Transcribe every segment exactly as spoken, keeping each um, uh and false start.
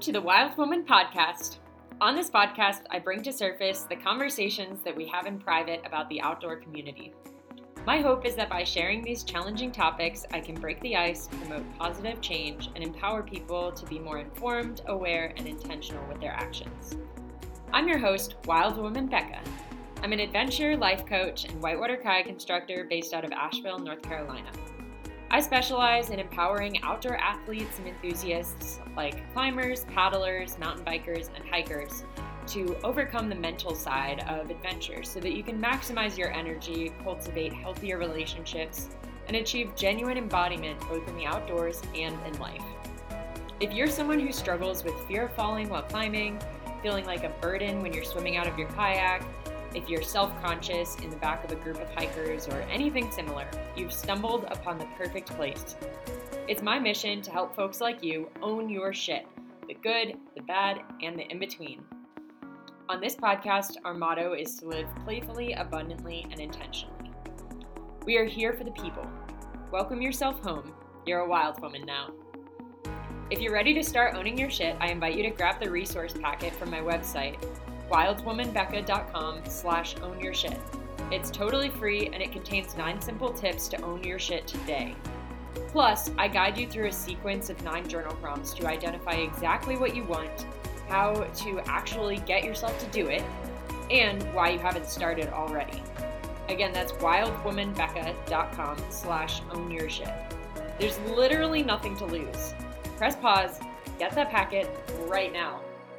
to the Wild Woman Podcast. On this podcast, I bring to surface the conversations that we have in private about the outdoor community. My hope is that by sharing these challenging topics, I can break the ice, promote positive change, and empower people to be more informed, aware, and intentional with their actions. I'm your host, Wild Woman Becca. I'm an adventure life coach and whitewater kayak instructor based out of Asheville, North Carolina. I specialize in empowering outdoor athletes and enthusiasts like climbers, paddlers, mountain bikers, and hikers to overcome the mental side of adventure so that you can maximize your energy, cultivate healthier relationships, and achieve genuine embodiment both in the outdoors and in life. If you're someone who struggles with fear of falling while climbing, feeling like a burden when you're swimming out of your kayak, if you're self-conscious in the back of a group of hikers or anything similar, you've stumbled upon the perfect place. It's my mission to help folks like you own your shit, the good, the bad, and the in-between. On this podcast, our motto is to live playfully, abundantly, and intentionally. We are here for the people. Welcome yourself home. You're a wild woman now. If you're ready to start owning your shit, I invite you to grab the resource packet from my website, wildwomanbecca.com slash own your shit. It's totally free and it contains nine simple tips to own your shit today. Plus, I guide you through a sequence of nine journal prompts to identify exactly what you want, how to actually get yourself to do it, and why you haven't started already. Again, that's wildwomanbecca.com slash own your shit. There's literally nothing to lose. Press pause, get that packet right now.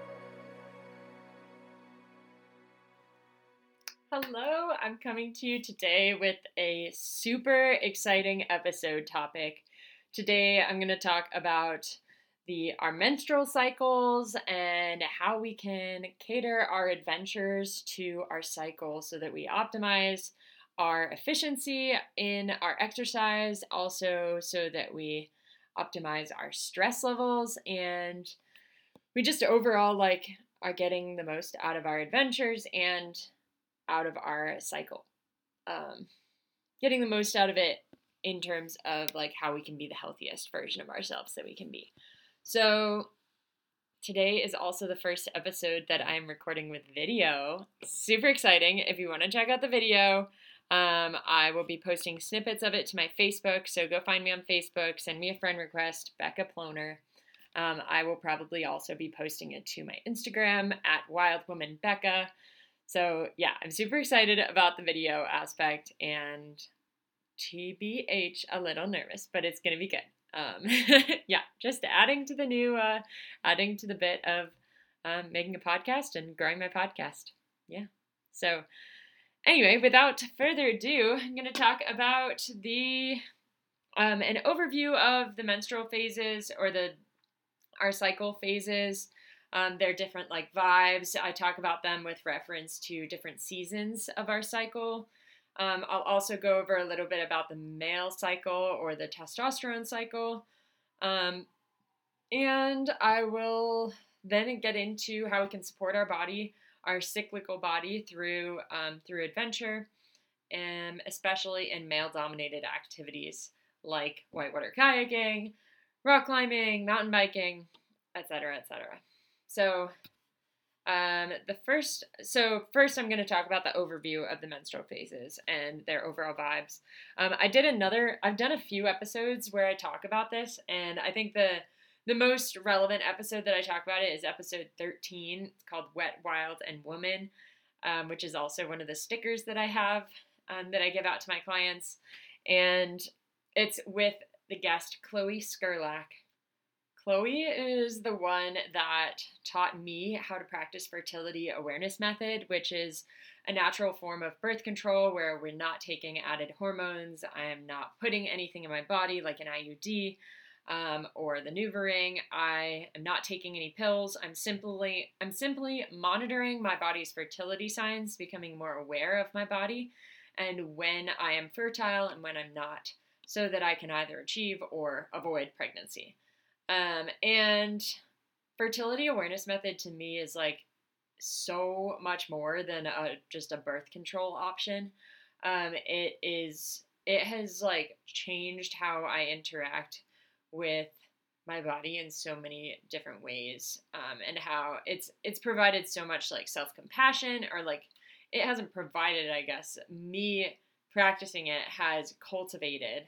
Hello, I'm coming to you today with a super exciting episode topic. Today I'm going to talk about the our menstrual cycles and how we can cater our adventures to our cycle so that we optimize our efficiency in our exercise, also so that we optimize our stress levels and we just overall like are getting the most out of our adventures and out of our cycle, um, getting the most out of it in terms of like how we can be the healthiest version of ourselves that we can be. So today is also the first episode that I'm recording with video. Super exciting. If you want to check out the video, um, I will be posting snippets of it to my Facebook. So go find me on Facebook, send me a friend request, Becca Ploner. Um, I will probably also be posting it to my Instagram at wildwomanbecca. So yeah, I'm super excited about the video aspect and T B H a little nervous, but it's going to be good. Um, yeah, just adding to the new, uh, adding to the bit of um, making a podcast and growing my podcast. Yeah. So anyway, without further ado, I'm going to talk about the, um, an overview of the menstrual phases or the, our cycle phases. Um, they're different like vibes. I talk about them with reference to different seasons of our cycle. Um, I'll also go over a little bit about the male cycle or the testosterone cycle. Um, and I will then get into how we can support our body, our cyclical body through, um, through adventure, and especially in male-dominated activities like whitewater kayaking, rock climbing, mountain biking, et cetera, et cetera. So, um, the first, so first I'm going to talk about the overview of the menstrual phases and their overall vibes. Um, I did another, I've done a few episodes where I talk about this, and I think the, the most relevant episode that I talk about it is episode thirteen. It's called Wet, Wild, and Woman, um, which is also one of the stickers that I have, um, that I give out to my clients. And it's with the guest Chloe Skurlak. Chloe is the one that taught me how to practice fertility awareness method, which is a natural form of birth control where we're not taking added hormones. I am not putting anything in my body like an I U D um, or the NuvaRing. I am not taking any pills. I'm simply I'm simply monitoring my body's fertility signs, becoming more aware of my body and when I am fertile and when I'm not, so that I can either achieve or avoid pregnancy. Um, and fertility awareness method to me is like so much more than a, just a birth control option. Um, it is, it has like changed how I interact with my body in so many different ways, um, and how it's it's provided so much like self-compassion, or like it hasn't provided, I guess, me practicing it has cultivated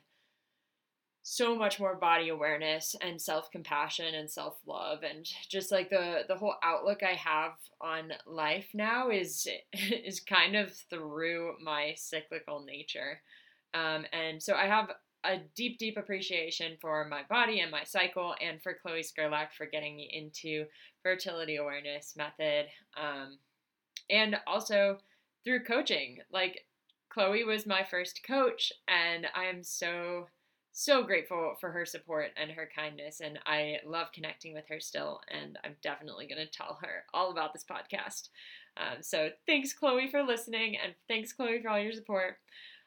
so much more body awareness and self-compassion and self-love, and just like the the whole outlook I have on life now is is kind of through my cyclical nature. Um, and so I have a deep deep appreciation for my body and my cycle, and for Chloe Skerlach for getting me into fertility awareness method, um, and also through coaching. Like, Chloe was my first coach, and I am so so grateful for her support and her kindness, and I love connecting with her still, and I'm definitely going to tell her all about this podcast. Um, so thanks, Chloe, for listening, and thanks, Chloe, for all your support.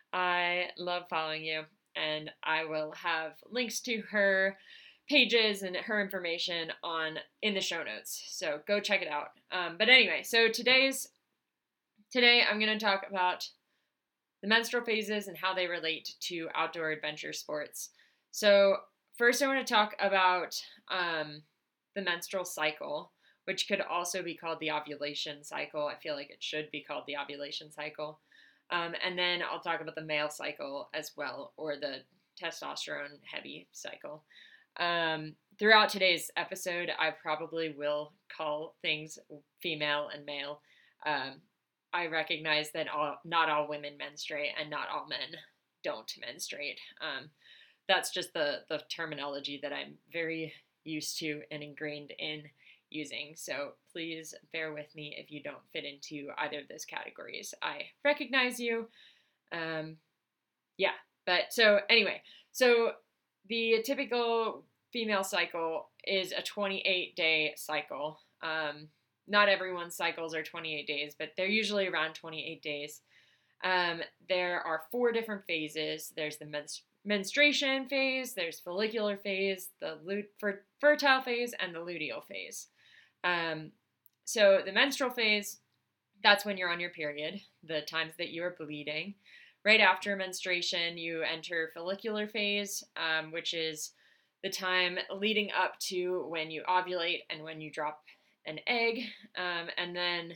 I love following you, and I will have links to her pages and her information on in the show notes, so go check it out. Um, but anyway, so today's today I'm going to talk about the menstrual phases and how they relate to outdoor adventure sports. So first I want to talk about um, the menstrual cycle, which could also be called the ovulation cycle. I feel like it should be called the ovulation cycle. Um, and then I'll talk about the male cycle as well, or the testosterone heavy cycle. Um, throughout today's episode, I probably will call things female and male. Um, I recognize that all, not all women menstruate, and not all men don't menstruate. Um, that's just the, the terminology that I'm very used to and ingrained in using. So please bear with me if you don't fit into either of those categories. I recognize you. Um, yeah, but so anyway, so the typical female cycle is a twenty-eight day cycle. Um, not everyone's cycles are twenty-eight days, but they're usually around twenty-eight days. Um, there are four different phases. There's the menstru- menstruation phase, there's follicular phase, the lut- fer- fertile phase, and the luteal phase. Um, so the menstrual phase, that's when you're on your period, the times that you are bleeding. Right after menstruation, you enter follicular phase, um, which is the time leading up to when you ovulate and when you drop an egg. Um, and then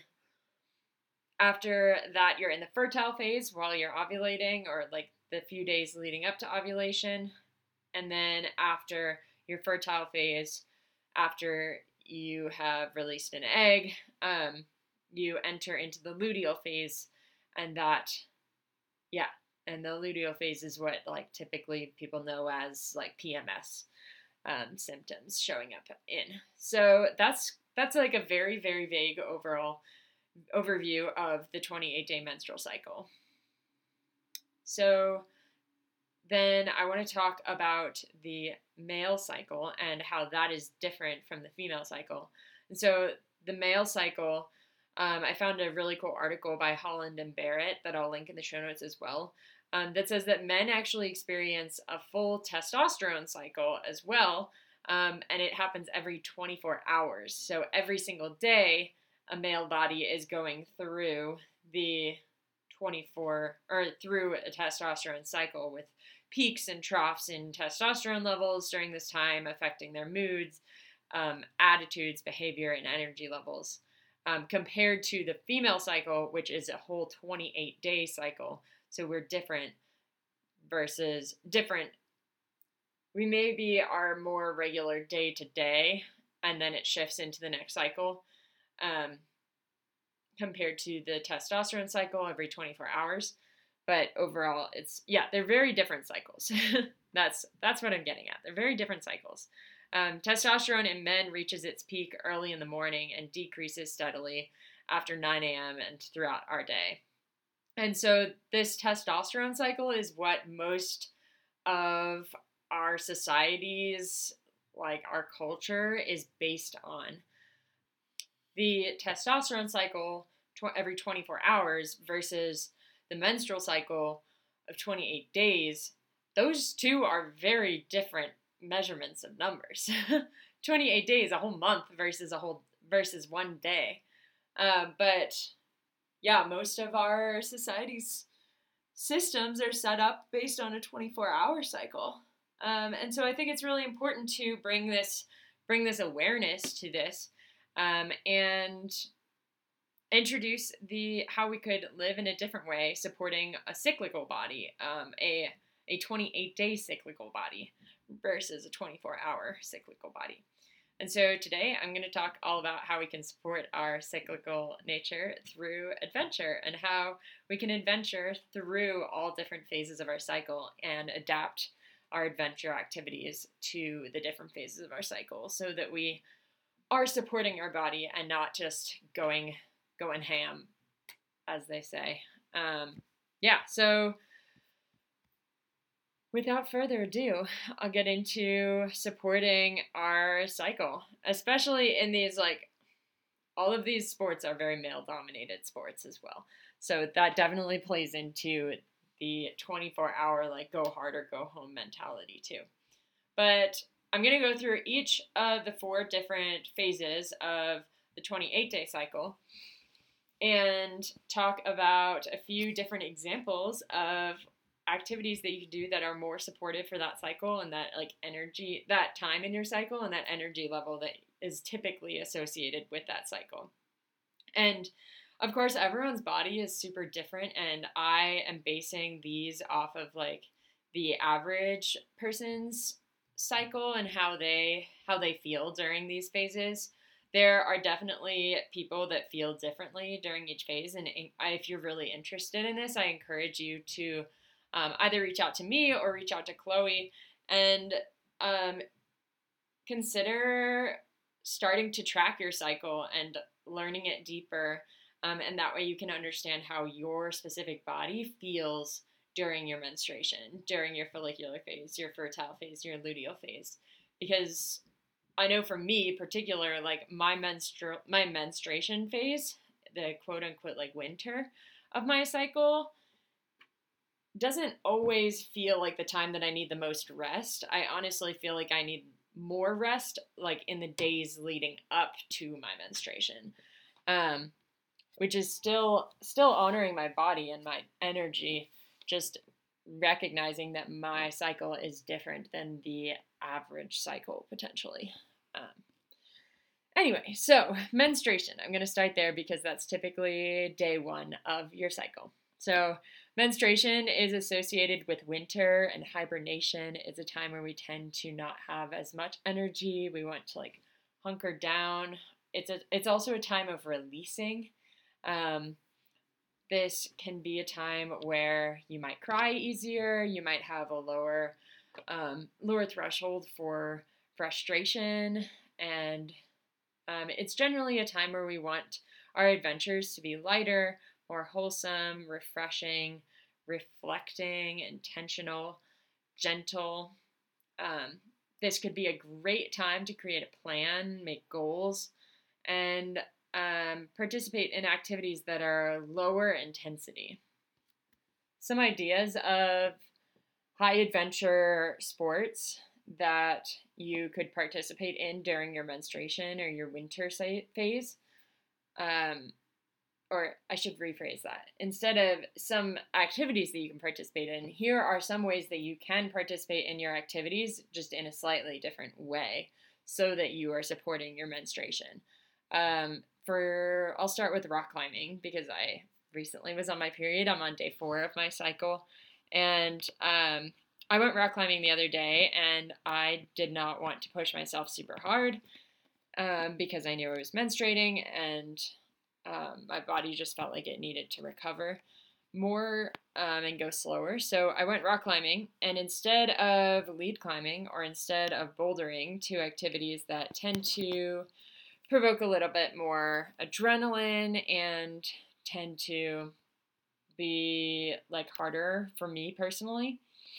after that, you're in the fertile phase while you're ovulating, or like the few days leading up to ovulation. And then after your fertile phase, after you have released an egg, um, you enter into the luteal phase, and that, yeah, and the luteal phase is what like typically people know as like P M S um, symptoms showing up in. So that's that's like a very very vague overall overview of the twenty-eight day menstrual cycle. So then I want to talk about the male cycle and how that is different from the female cycle. And so the male cycle, um, I found a really cool article by Holland and Barrett that I'll link in the show notes as well, um, that says that men actually experience a full testosterone cycle as well, um, and it happens every twenty-four hours. So every single day, a male body is going through the twenty-four or through a testosterone cycle with peaks and troughs in testosterone levels during this time, affecting their moods, um, attitudes, behavior, and energy levels, um, compared to the female cycle, which is a whole twenty-eight day cycle. So we're different versus different. We maybe are more regular day to day, and then it shifts into the next cycle, um, compared to the testosterone cycle every twenty-four hours. But overall, it's, yeah, they're very different cycles. that's that's what I'm getting at. They're very different cycles. Um, testosterone in men reaches its peak early in the morning and decreases steadily after nine a.m. and throughout our day. And so this testosterone cycle is what most of our societies, like our culture, is based on. The testosterone cycle tw- every twenty-four hours versus the menstrual cycle of twenty-eight days, those two are very different measurements of numbers. twenty-eight days, a whole month versus a whole versus one day. Uh, but yeah, most of our society's systems are set up based on a twenty-four hour cycle. Um, and so I think it's really important to bring this bring this awareness to this, um, and introduce the how we could live in a different way, supporting a cyclical body, um, a a twenty-eight day cyclical body versus a twenty-four hour cyclical body. And so today I'm going to talk all about how we can support our cyclical nature through adventure, and how we can adventure through all different phases of our cycle and adapt our adventure activities to the different phases of our cycle, so that we are supporting our body and not just going going ham, as they say. Um, yeah, so without further ado, I'll get into supporting our cycle, especially in these, like, all of these sports are very male dominated sports as well. So that definitely plays into the twenty-four hour, like, go hard or go home mentality too. But I'm going to go through each of the four different phases of the twenty-eight day cycle and talk about a few different examples of activities that you can do that are more supportive for that cycle, and that, like, energy, that time in your cycle, and that energy level that is typically associated with that cycle. And of course, everyone's body is super different, and I am basing these off of, like, the average person's cycle and how they how they feel during these phases. There are definitely people that feel differently during each phase, and if you're really interested in this, I encourage you to um, either reach out to me or reach out to Chloe and um, consider starting to track your cycle and learning it deeper, um, and that way you can understand how your specific body feels during your menstruation, during your follicular phase, your fertile phase, your luteal phase. Because I know for me, particular, like, my menstru- my menstruation phase, the quote unquote, like, winter of my cycle, doesn't always feel like the time that I need the most rest. I honestly feel like I need more rest, like, in the days leading up to my menstruation, um, which is still still honoring my body and my energy, just recognizing that my cycle is different than the average cycle potentially. Um, anyway, so menstruation. I'm going to start there because that's typically day one of your cycle. So menstruation is associated with winter and hibernation. It's a time where we tend to not have as much energy. We want to, like, hunker down. It's a, it's also a time of releasing. Um, this can be a time where you might cry easier. You might have a lower, um, lower threshold for frustration, and um, it's generally a time where we want our adventures to be lighter, more wholesome, refreshing, reflecting, intentional, gentle. Um, this could be a great time to create a plan, make goals, and um, participate in activities that are lower intensity. Some ideas of high adventure sports that you could participate in during your menstruation or your winter phase. Um, or I should rephrase that. Instead of some activities that you can participate in, here are some ways that you can participate in your activities, just in a slightly different way, so that you are supporting your menstruation. Um, for I'll start with rock climbing, because I recently was on my period. I'm on day four of my cycle, and um, I went rock climbing the other day, and I did not want to push myself super hard um, because I knew I was menstruating, and um, my body just felt like it needed to recover more um, and go slower. So I went rock climbing, and instead of lead climbing, or instead of bouldering, two activities that tend to provoke a little bit more adrenaline and tend to be, like, harder for me personally.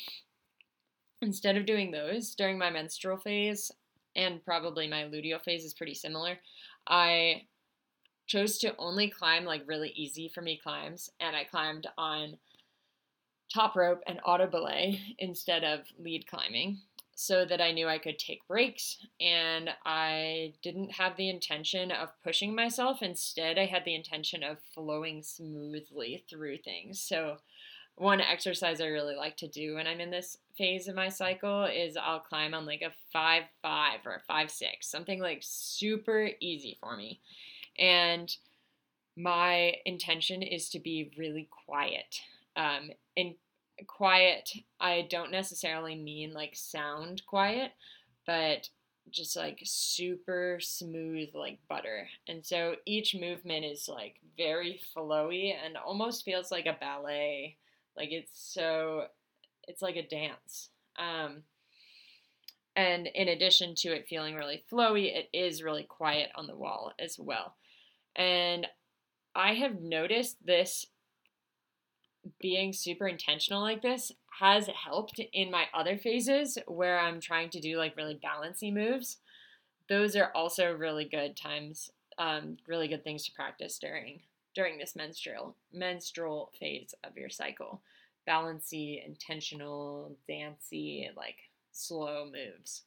Instead of doing those during my menstrual phase, and probably my luteal phase is pretty similar, I chose to only climb, like, really easy for me climbs, and I climbed on top rope and auto belay instead of lead climbing, so that I knew I could take breaks, and I didn't have the intention of pushing myself. Instead, I had the intention of flowing smoothly through things. So one exercise I really like to do when I'm in this phase of my cycle is I'll climb on like a five five or a five six, something like super easy for me. And my intention is to be really quiet. Um, and quiet, I don't necessarily mean like sound quiet, but just like super smooth like butter. And so each movement is like very flowy and almost feels like a ballet. Like it's so, it's like a dance. Um, and in addition to it feeling really flowy, it is really quiet on the wall as well. And I have noticed this being super intentional like this has helped in my other phases where I'm trying to do like really balancy moves. Those are also really good times, um, really good things to practice during during this menstrual menstrual phase of your cycle. Balancy, intentional, dancey, like slow moves.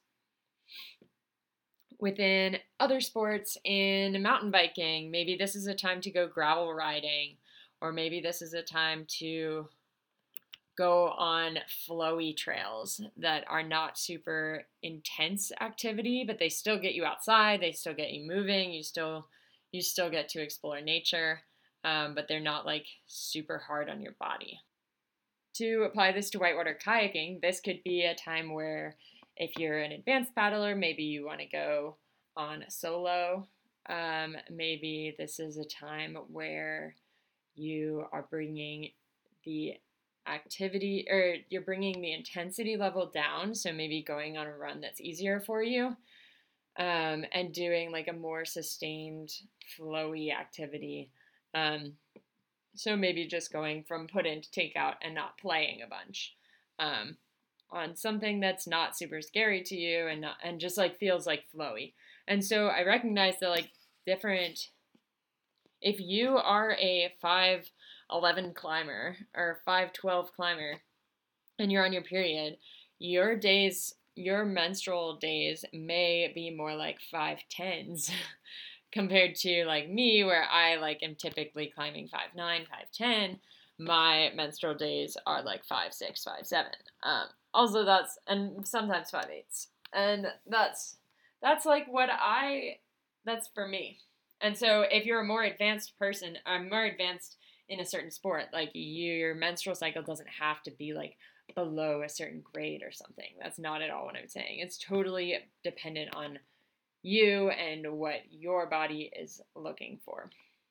Within other sports, in mountain biking, maybe this is a time to go gravel riding, or maybe this is a time to go on flowy trails that are not super intense activity, but they still get you outside, they still get you moving, you still you still get to explore nature, um, but they're not like super hard on your body. To apply this to whitewater kayaking, this could be a time where if you're an advanced paddler, maybe you want to go on solo. Um, maybe this is a time where you are bringing the activity or you're bringing the intensity level down. So maybe going on a run that's easier for you, um, and doing like a more sustained, flowy activity. Um, so maybe just going from put in to take out and not playing a bunch, um, on something that's not super scary to you and not, and just like feels like flowy. And so I recognize that like different, if you are a five eleven climber or five twelve climber and you're on your period, your days, your menstrual days may be more like five tens compared to like me, where I like am typically climbing five nine, five ten. My menstrual days are like five six, five seven. Um, also, that's and sometimes five eights, and that's that's like what I that's for me. And so, if you're a more advanced person, or more advanced in a certain sport, like you, your menstrual cycle doesn't have to be like below a certain grade or something. That's not at all what I'm saying. It's totally dependent on you and what your body is looking for.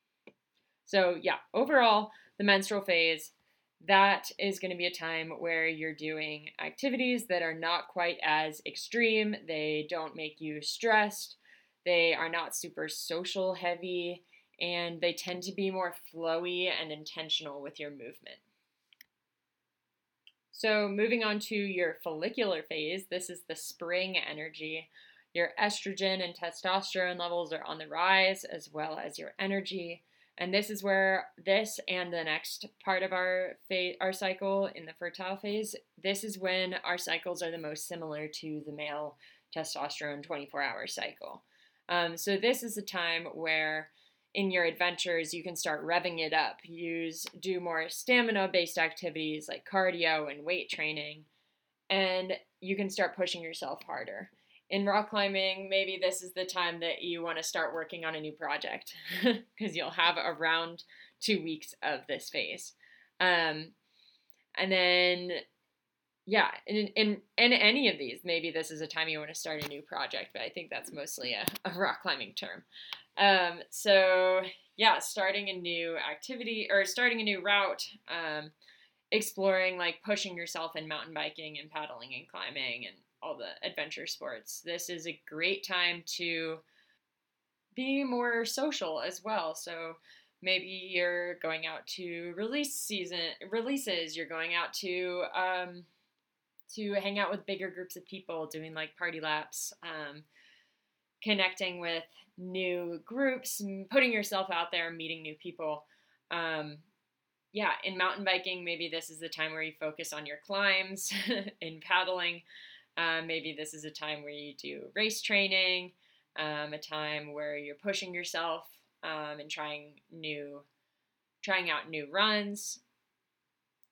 So, yeah, overall, the menstrual phase, that is going to be a time where you're doing activities that are not quite as extreme. They don't make you stressed. They are not super social heavy, and they tend to be more flowy and intentional with your movement. So, moving on to your follicular phase, this is the spring energy. Your estrogen and testosterone levels are on the rise, as well as your energy. And this is where this and the next part of our phase, our cycle in the fertile phase, this is when our cycles are the most similar to the male testosterone twenty-four hour cycle. Um, so this is a time where in your adventures you can start revving it up, use do more stamina based activities like cardio and weight training, and you can start pushing yourself harder. In rock climbing, maybe this is the time that you want to start working on a new project because you'll have around two weeks of this phase. Um, and then, yeah, in, in, in any of these, maybe this is a time you want to start a new project, but I think that's mostly a, a rock climbing term. Um, so, yeah, starting a new activity or starting a new route, um, exploring, like pushing yourself in mountain biking and paddling and climbing and all the adventure sports. This is a great time to be more social as well. So maybe you're going out to release season releases. You're going out to um, to hang out with bigger groups of people, doing like party laps, um, connecting with new groups, putting yourself out there, meeting new people. Um, yeah, in mountain biking, maybe this is the time where you focus on your climbs. In paddling, um, maybe this is a time where you do race training, um, a time where you're pushing yourself, um, and trying new, trying out new runs.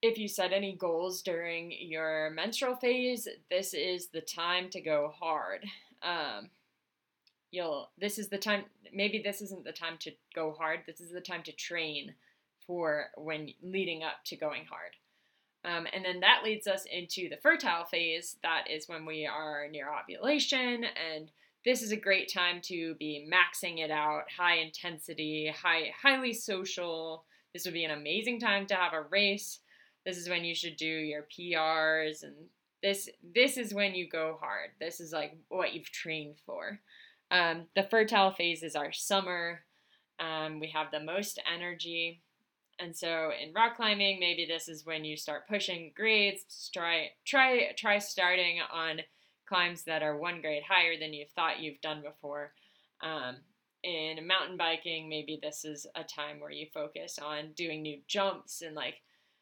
if you set any goals during your menstrual phase, this is the time to go hard. Um, you'll this is the time, maybe this isn't the time to go hard, this is the time to train for when leading up to going hard. Um, and then that leads us into the fertile phase. That is when we are near ovulation, and this is a great time to be maxing it out, high intensity, high highly social. This would be an amazing time to have a race. This is when you should do your P Rs, and this this is when you go hard. This is like what you've trained for. Um, the fertile phase is our summer. Um, we have the most energy. And so in rock climbing, maybe this is when you start pushing grades. Try try try starting on climbs that are one grade higher than you've thought you've done before. Um, in mountain biking, maybe this is a time where you focus on doing new jumps and like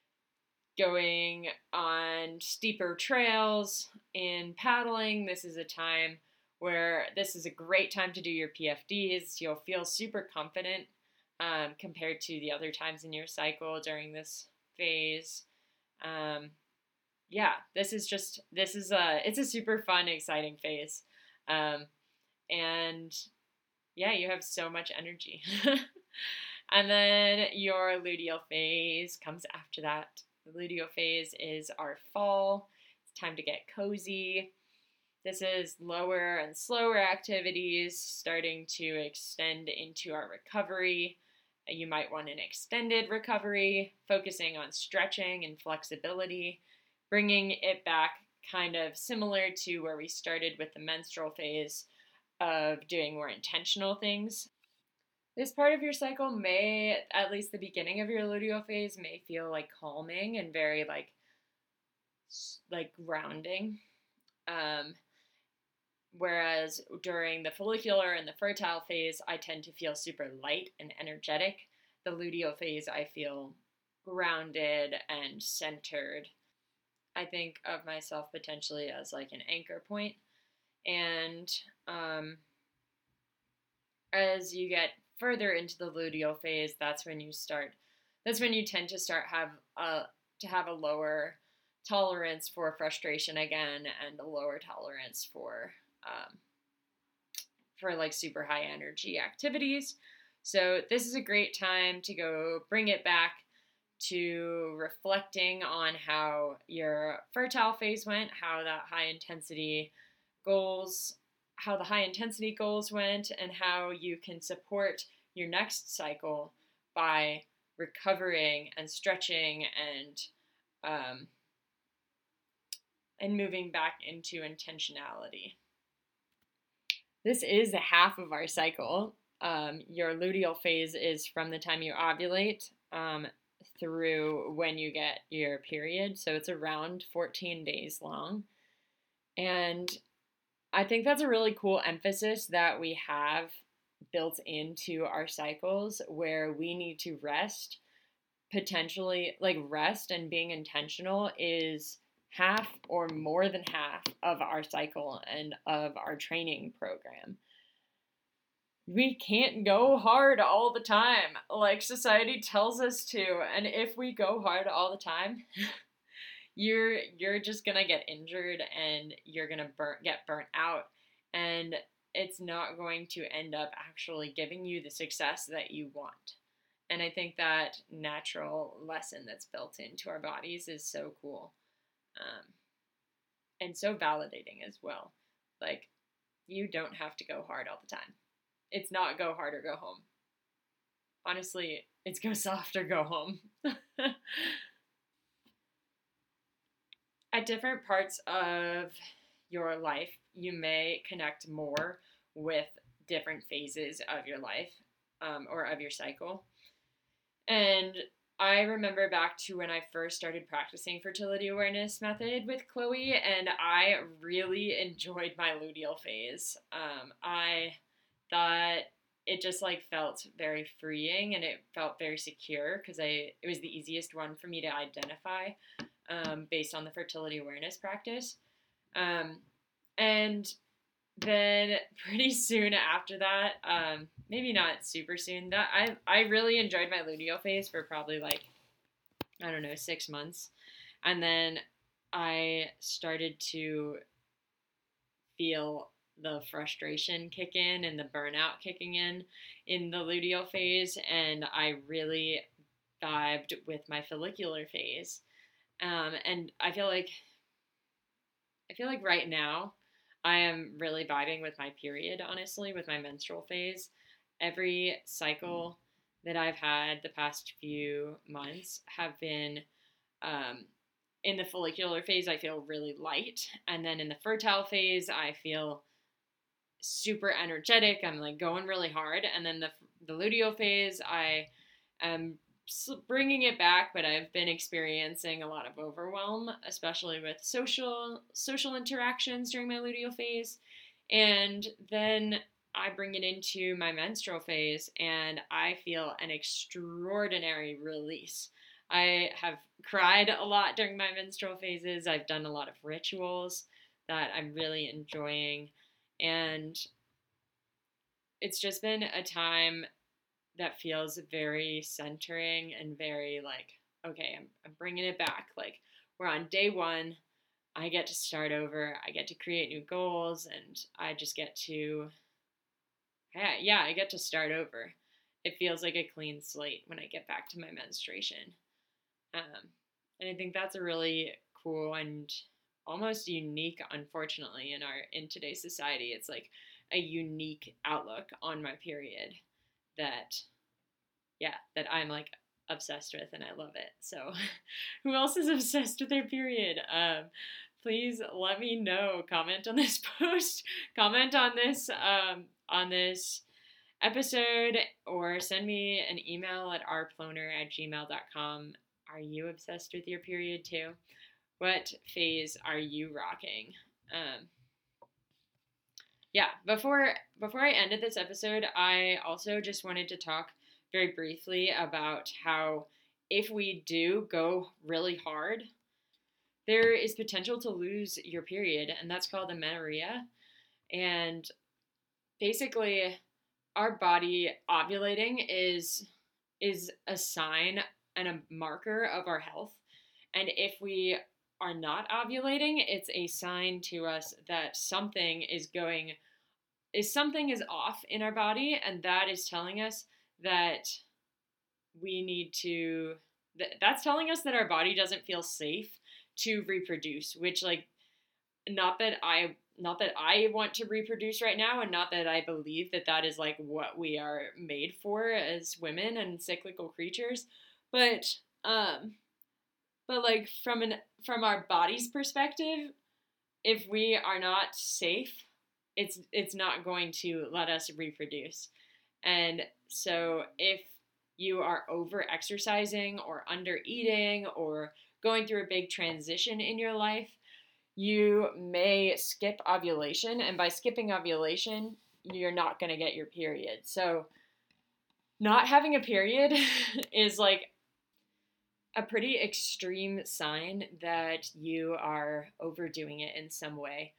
going on steeper trails. In paddling, this is a time where this is a great time to do your P F Ds. You'll feel super confident um, compared to the other times in your cycle during this phase. Um, yeah, this is just, this is a, it's a super fun, exciting phase. Um, and yeah, you have so much energy. And then your luteal phase comes after that. The luteal phase is our fall. It's time to get cozy. This is lower and slower activities starting to extend into our recovery. You might want an extended recovery, focusing on stretching and flexibility, bringing it back kind of similar to where we started with the menstrual phase of doing more intentional things. This part of your cycle may, at least the beginning of your luteal phase, may feel like calming and very like like grounding. Um, whereas during the follicular and the fertile phase, I tend to feel super light and energetic. The luteal phase, I feel grounded and centered. I think of myself potentially as like an anchor point. And um, as you get further into the luteal phase, that's when you start, that's when you tend to start have a, to have a lower tolerance for frustration again, and a lower tolerance for um, for like super high energy activities. So this is a great time to go bring it back to reflecting on how your fertile phase went, how that high intensity goals, how the high intensity goals went, and how you can support your next cycle by recovering and stretching and um, and moving back into intentionality. This is half of our cycle. Um, your luteal phase is from the time you ovulate um, through when you get your period. So it's around fourteen days long. And I think that's a really cool emphasis that we have built into our cycles, where we need to rest, potentially, like rest and being intentional is half or more than half of our cycle and of our training program. We can't go hard all the time like society tells us to, and if we go hard all the time, you're you're just gonna get injured and you're gonna burn, get burnt out, and it's not going to end up actually giving you the success that you want. And I think that natural lesson that's built into our bodies is so cool, um, and so validating as well. Like, you don't have to go hard all the time. It's not go hard or go home. Honestly, it's go soft or go home. At different parts of your life, you may connect more with different phases of your life um, or of your cycle. And I remember back to when I first started practicing fertility awareness method with Chloe, and I really enjoyed my luteal phase. Um, I thought it just like felt very freeing, and it felt very secure because I it was the easiest one for me to identify um, based on the fertility awareness practice. Um, and then pretty soon after that, um, maybe not super soon, that I I really enjoyed my luteal phase for probably like I don't know, six months. And then I started to feel the frustration kick in and the burnout kicking in in the luteal phase. And I really vibed with my follicular phase. Um, and I feel like I feel like right now I am really vibing with my period, honestly, with my menstrual phase. Every cycle that I've had the past few months have been um, in the follicular phase, I feel really light. And then in the fertile phase, I feel super energetic. I'm like going really hard. And then the, the luteal phase, I am bringing it back, but I've been experiencing a lot of overwhelm, especially with social social interactions during my luteal phase. And then I bring it into my menstrual phase and I feel an extraordinary release. I have cried a lot during my menstrual phases. I've done a lot of rituals that I'm really enjoying. And it's just been a time that feels very centering and very like, okay, I'm, I'm bringing it back. Like, we're on day one. I get to start over. I get to create new goals, and I just get to, yeah, yeah, I get to start over. It feels like a clean slate when I get back to my menstruation. Um, and I think that's a really cool and almost unique, unfortunately, in our in today's society. It's like a unique outlook on my period that yeah, that I'm like obsessed with and I love it. So, who else is obsessed with their period? Um, please let me know. Comment on this post. Comment on this um, on this episode, or send me an email at rploner at gmail dot com. Are you obsessed with your period too? What phase are you rocking? Um, yeah, before before I ended this episode, I also just wanted to talk very briefly about how if we do go really hard, there is potential to lose your period, and that's called amenorrhea. And basically, our body ovulating is is a sign and a marker of our health. And if we are not ovulating, it's a sign to us that something is going is something is off in our body, and that is telling us that we need to th- that's telling us that our body doesn't feel safe to reproduce, which like not that I not that I want to reproduce right now, and not that I believe that that is like what we are made for as women and cyclical creatures, but um but like from an from our body's perspective, if we are not safe, it's it's not going to let us reproduce. And so if you are over exercising or under eating or going through a big transition in your life, you may skip ovulation. And by skipping ovulation, you're not going to get your period. So not having a period is like a pretty extreme sign that you are overdoing it in some way.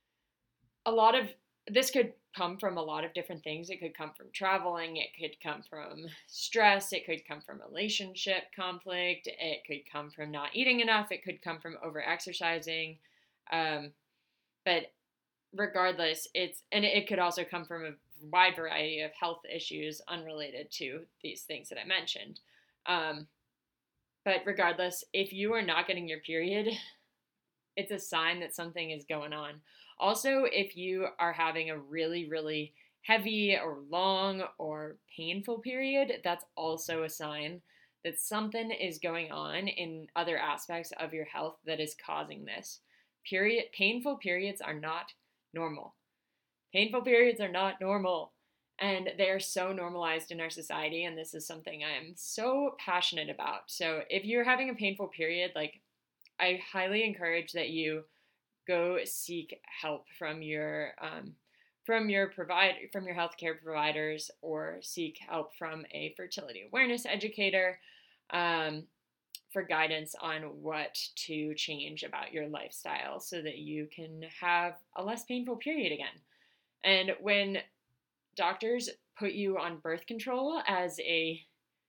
A lot of this could come from a lot of different things. It could come from traveling, it could come from stress, it could come from relationship conflict, it could come from not eating enough, it could come from over exercising. Um, but regardless, it's and it could also come from a wide variety of health issues unrelated to these things that I mentioned. Um, but regardless, if you are not getting your period, it's a sign that something is going on. Also, if you are having a really, really heavy or long or painful period, that's also a sign that something is going on in other aspects of your health that is causing this. Period painful periods are not normal. Painful periods are not normal. And they are so normalized in our society, and this is something I am so passionate about. So if you're having a painful period, like I highly encourage that you go seek help from your um, from your provide from your healthcare providers, or seek help from a fertility awareness educator um, for guidance on what to change about your lifestyle so that you can have a less painful period again. And when doctors put you on birth control as a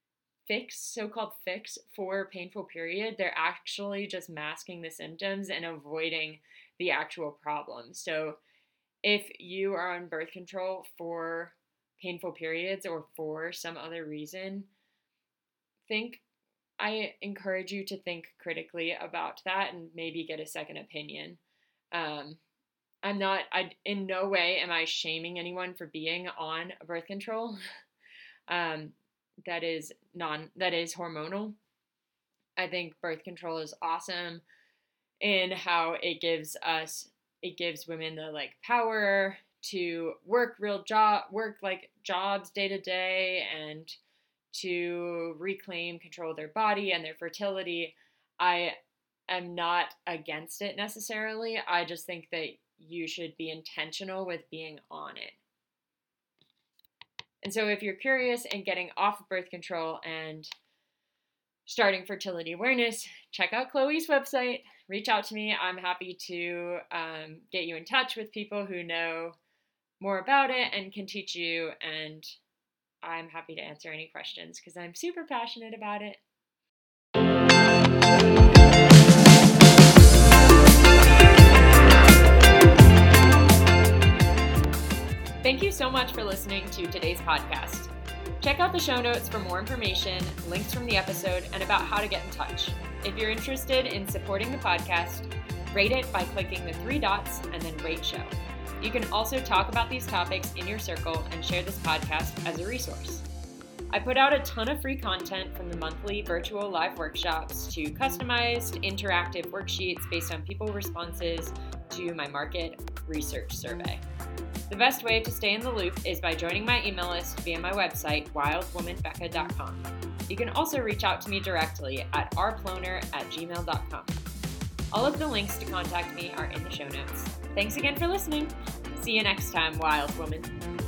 fix, so-called fix for painful period, they're actually just masking the symptoms and avoiding the actual problem. So if you are on birth control for painful periods or for some other reason, think I encourage you to think critically about that and maybe get a second opinion. Um, I'm not, I in no way am I shaming anyone for being on birth control. um, that is non, that is hormonal. I think birth control is awesome in how it gives us, it gives women the like power to work real job, work like jobs day to day, and to reclaim control of their body and their fertility. I am not against it necessarily. I just think that you should be intentional with being on it. And so if you're curious and getting off of birth control and starting fertility awareness, check out Chloe's website. Reach out to me. I'm happy to um, get you in touch with people who know more about it and can teach you. And I'm happy to answer any questions because I'm super passionate about it. Thank you so much for listening to today's podcast. Check out the show notes for more information, links from the episode, and about how to get in touch. If you're interested in supporting the podcast, rate it by clicking the three dots and then rate show. You can also talk about these topics in your circle and share this podcast as a resource. I put out a ton of free content from the monthly virtual live workshops to customized interactive worksheets based on people responses to my market research survey. The best way to stay in the loop is by joining my email list via my website, wild woman becca dot com. You can also reach out to me directly at r ploner at gmail dot com. All of the links to contact me are in the show notes. Thanks again for listening. See you next time, wild woman.